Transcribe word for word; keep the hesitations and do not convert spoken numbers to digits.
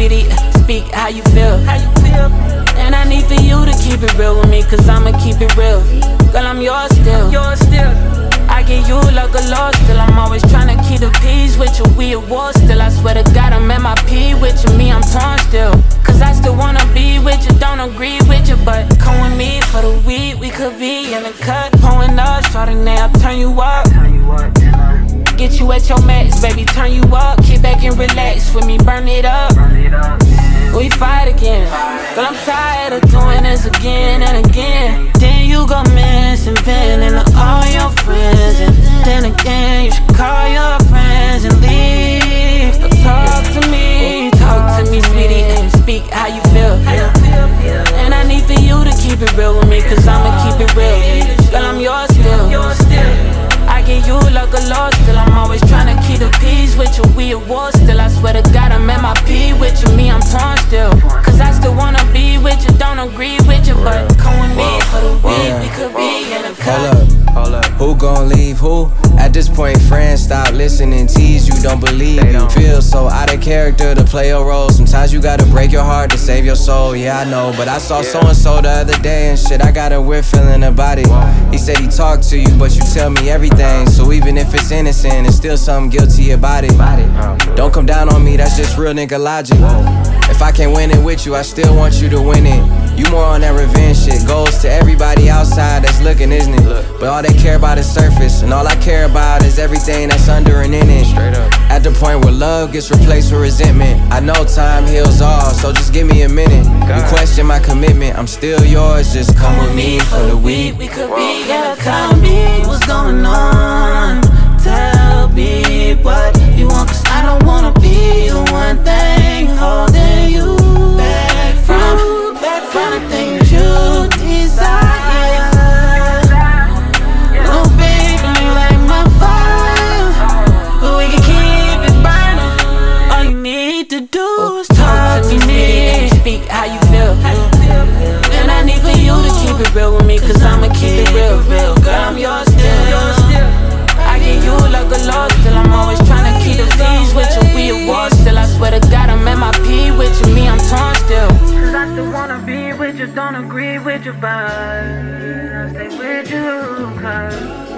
sweetie, speak how you feel. And I need for you to keep it real with me, cause I'ma keep it real. Girl, I'm yours still. I give you like a loss still. I'm always tryna keep the peace with you. We at war still. I swear to God, I'm M I P with you. Me, I'm torn still. Cause I still wanna be with you. Don't agree with you, but come with me for the week. We could be in the cut, pouring up, Chardonnay, I'll turn you up. Get you at your max, baby, turn you up. Kick back and relax with me, burn it up. We fight again, but I'm tired of doing this again and again. Then you go missing, venting to all your friends, and then again you should call your friends and leave. But talk to me, talk to me, sweetie, and speak how you feel. And I need for you to keep it real with me, cause I'ma keep it real. Girl, I'm yours still. I give you like a loss still. I'm always tryna keep the peace with you. We at war still. I swear to God, I'm M I P with you. Me, I'm torn still. Cause I still wanna be with you. Don't agree with you, but come with me for the week. We could be in a cut. Hold up. Hold up. Who gon' leave who? At this point, friends stop listening. Tease you, don't believe you. Feel so out of character to play a role. Sometimes you gotta break your heart to save your soul. Yeah, I know, but I saw so and so the other day and shit. I got a weird feeling about it. He said he talked to you, but you tell me everything. So even if it's innocent, it's still something guilty about it. Don't come down on me, that's just real nigga logic. If I can't win it with you, I still want you to win it. You more on that revenge shit. Goes to everybody outside that's looking, isn't it? But all they care about is surface, and all I care about is everything that's under and in it. Straight up. At the point where love gets replaced with resentment. I know time heals all, so just give me a minute. You question my commitment, I'm still yours. Just come with me for the week. We could be, yeah, tell me what's going on. Tell me what you want, cause I don't wanna be the one thing holding you back from, back from the things you desire. Oh baby, you like my fire, but we can keep it burning. All you need to do is talk to me, speak how you feel. And I need for you to keep it real with me, cause I'ma keep it real, real. Girl, I'm yours still. I give you like a loss still. I'm always tryna keep the peace with you. We at war still. I swear to God, I'm M I P with you. Me, I'm torn still. Cause I still wanna be with you. Don't agree with you, but I'll stay with you, cause